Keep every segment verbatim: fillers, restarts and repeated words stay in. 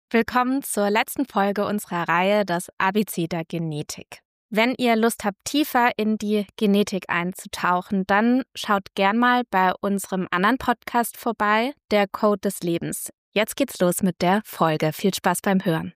Willkommen zur letzten Folge unserer Reihe Das A B C der Genetik. Wenn ihr Lust habt, tiefer in die Genetik einzutauchen, dann schaut gern mal bei unserem anderen Podcast vorbei, der Code des Lebens. Jetzt geht's los mit der Folge. Viel Spaß beim Hören.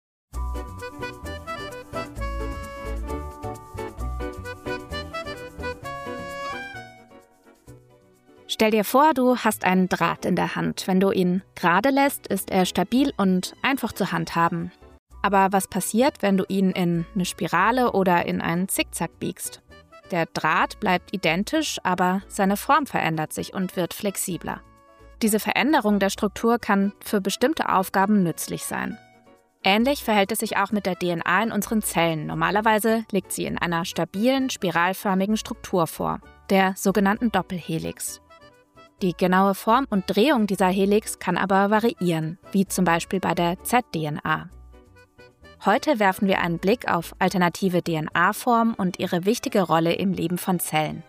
Stell dir vor, du hast einen Draht in der Hand. Wenn du ihn gerade lässt, ist er stabil und einfach zu handhaben. Aber was passiert, wenn du ihn in eine Spirale oder in einen Zickzack biegst? Der Draht bleibt identisch, aber seine Form verändert sich und wird flexibler. Diese Veränderung der Struktur kann für bestimmte Aufgaben nützlich sein. Ähnlich verhält es sich auch mit der D N A in unseren Zellen. Normalerweise liegt sie in einer stabilen, spiralförmigen Struktur vor, der sogenannten Doppelhelix. Die genaue Form und Drehung dieser Helix kann aber variieren, wie zum Beispiel bei der Z D N A. Heute werfen wir einen Blick auf alternative D N A-Formen und ihre wichtige Rolle im Leben von Zellen.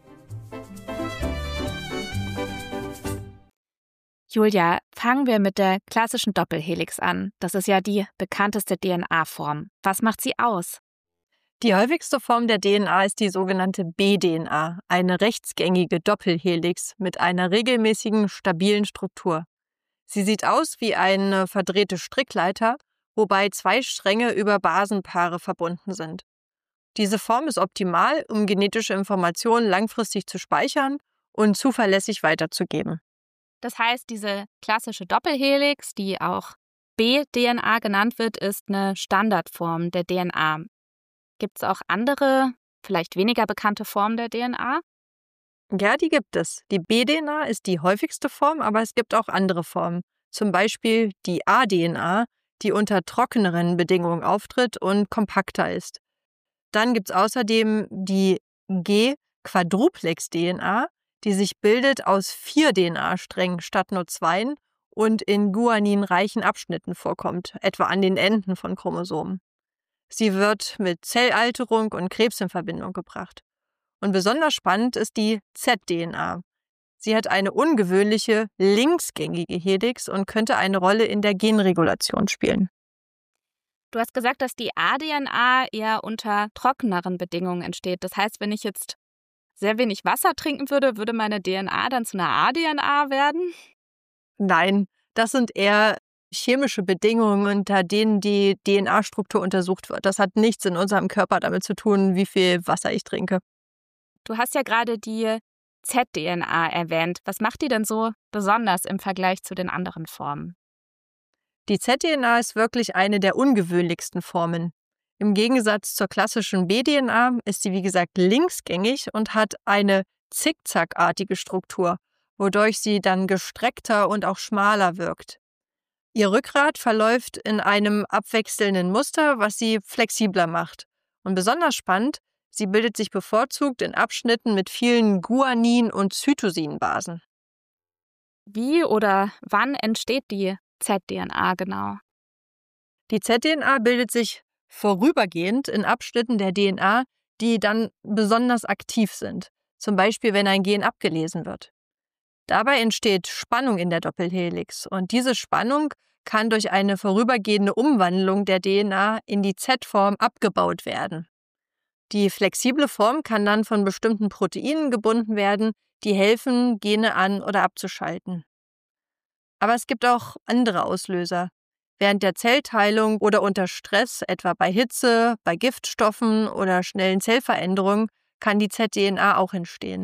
Julia, fangen wir mit der klassischen Doppelhelix an. Das ist ja die bekannteste D N A-Form. Was macht sie aus? Die häufigste Form der D N A ist die sogenannte B D N A, eine rechtsgängige Doppelhelix mit einer regelmäßigen, stabilen Struktur. Sie sieht aus wie eine verdrehte Strickleiter, wobei zwei Stränge über Basenpaare verbunden sind. Diese Form ist optimal, um genetische Informationen langfristig zu speichern und zuverlässig weiterzugeben. Das heißt, diese klassische Doppelhelix, die auch B D N A genannt wird, ist eine Standardform der D N A. Gibt es auch andere, vielleicht weniger bekannte Formen der D N A? Ja, die gibt es. Die B D N A ist die häufigste Form, aber es gibt auch andere Formen. Zum Beispiel die A D N A, die unter trockeneren Bedingungen auftritt und kompakter ist. Dann gibt es außerdem die G-Quadruplex-D N A, die sich bildet aus vier D N A-Strängen statt nur zweien und in guaninreichen Abschnitten vorkommt, etwa an den Enden von Chromosomen. Sie wird mit Zellalterung und Krebs in Verbindung gebracht. Und besonders spannend ist die Z D N A. Sie hat eine ungewöhnliche, linksgängige Helix und könnte eine Rolle in der Genregulation spielen. Du hast gesagt, dass die A D N A eher unter trockeneren Bedingungen entsteht. Das heißt, wenn ich jetzt sehr wenig Wasser trinken würde, würde meine D N A dann zu einer A D N A werden? Nein, das sind eher chemische Bedingungen, unter denen die D N A-Struktur untersucht wird. Das hat nichts in unserem Körper damit zu tun, wie viel Wasser ich trinke. Du hast ja gerade die Z D N A erwähnt. Was macht die denn so besonders im Vergleich zu den anderen Formen? Die Z D N A ist wirklich eine der ungewöhnlichsten Formen. Im Gegensatz zur klassischen B D N A ist sie, wie gesagt, linksgängig und hat eine zickzackartige Struktur, wodurch sie dann gestreckter und auch schmaler wirkt. Ihr Rückgrat verläuft in einem abwechselnden Muster, was sie flexibler macht. Und besonders spannend, sie bildet sich bevorzugt in Abschnitten mit vielen Guanin- und Cytosinbasen. Wie oder wann entsteht die Z D N A genau? Die Z D N A bildet sich vorübergehend in Abschnitten der D N A, die dann besonders aktiv sind, zum Beispiel wenn ein Gen abgelesen wird. Dabei entsteht Spannung in der Doppelhelix und diese Spannung kann durch eine vorübergehende Umwandlung der D N A in die Z-Form abgebaut werden. Die flexible Form kann dann von bestimmten Proteinen gebunden werden, die helfen, Gene an- oder abzuschalten. Aber es gibt auch andere Auslöser. Während der Zellteilung oder unter Stress, etwa bei Hitze, bei Giftstoffen oder schnellen Zellveränderungen, kann die Z D N A auch entstehen.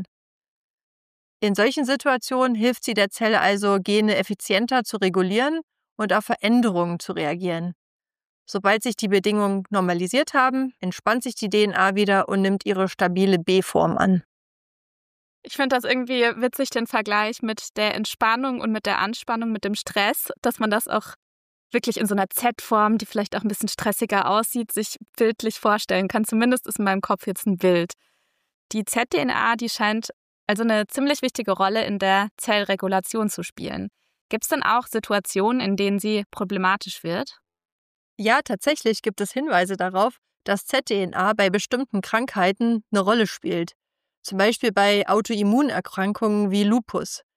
In solchen Situationen hilft sie der Zelle also, Gene effizienter zu regulieren und auf Veränderungen zu reagieren. Sobald sich die Bedingungen normalisiert haben, entspannt sich die D N A wieder und nimmt ihre stabile B-Form an. Ich finde das irgendwie witzig, den Vergleich mit der Entspannung und mit der Anspannung, mit dem Stress, dass man das auch wirklich in so einer Z-Form, die vielleicht auch ein bisschen stressiger aussieht, sich bildlich vorstellen kann. Zumindest ist in meinem Kopf jetzt ein Bild. Die Z D N A, die scheint also eine ziemlich wichtige Rolle in der Zellregulation zu spielen. Gibt es denn auch Situationen, in denen sie problematisch wird? Ja, tatsächlich gibt es Hinweise darauf, dass Z D N A bei bestimmten Krankheiten eine Rolle spielt. Zum Beispiel bei Autoimmunerkrankungen wie Lupus.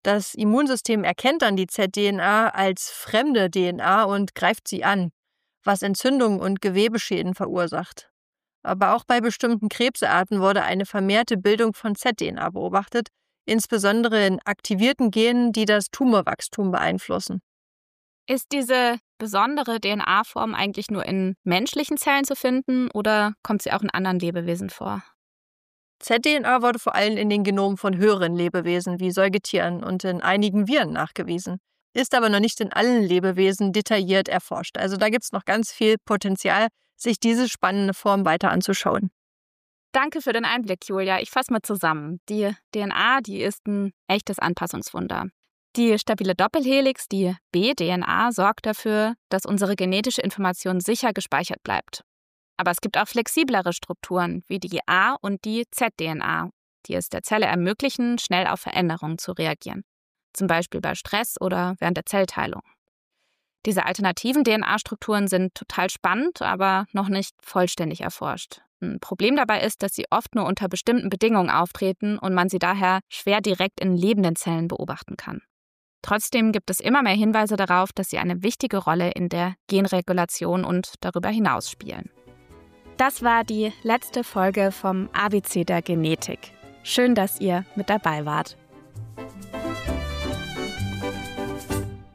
Das Immunsystem erkennt dann die Z D N A als fremde D N A und greift sie an, was Entzündungen und Gewebeschäden verursacht. Aber auch bei bestimmten Krebsarten wurde eine vermehrte Bildung von Z D N A beobachtet, insbesondere in aktivierten Genen, die das Tumorwachstum beeinflussen. Ist diese besondere D N A-Form eigentlich nur in menschlichen Zellen zu finden oder kommt sie auch in anderen Lebewesen vor? Z D N A wurde vor allem in den Genomen von höheren Lebewesen wie Säugetieren und in einigen Viren nachgewiesen, ist aber noch nicht in allen Lebewesen detailliert erforscht. Also da gibt es noch ganz viel Potenzial, sich diese spannende Form weiter anzuschauen. Danke für den Einblick, Julia. Ich fasse mal zusammen. Die D N A, die ist ein echtes Anpassungswunder. Die stabile Doppelhelix, die B D N A, sorgt dafür, dass unsere genetische Information sicher gespeichert bleibt. Aber es gibt auch flexiblere Strukturen wie die A- und die Z D N A, die es der Zelle ermöglichen, schnell auf Veränderungen zu reagieren. Zum Beispiel bei Stress oder während der Zellteilung. Diese alternativen D N A-Strukturen sind total spannend, aber noch nicht vollständig erforscht. Ein Problem dabei ist, dass sie oft nur unter bestimmten Bedingungen auftreten und man sie daher schwer direkt in lebenden Zellen beobachten kann. Trotzdem gibt es immer mehr Hinweise darauf, dass sie eine wichtige Rolle in der Genregulation und darüber hinaus spielen. Das war die letzte Folge vom A B C der Genetik. Schön, dass ihr mit dabei wart.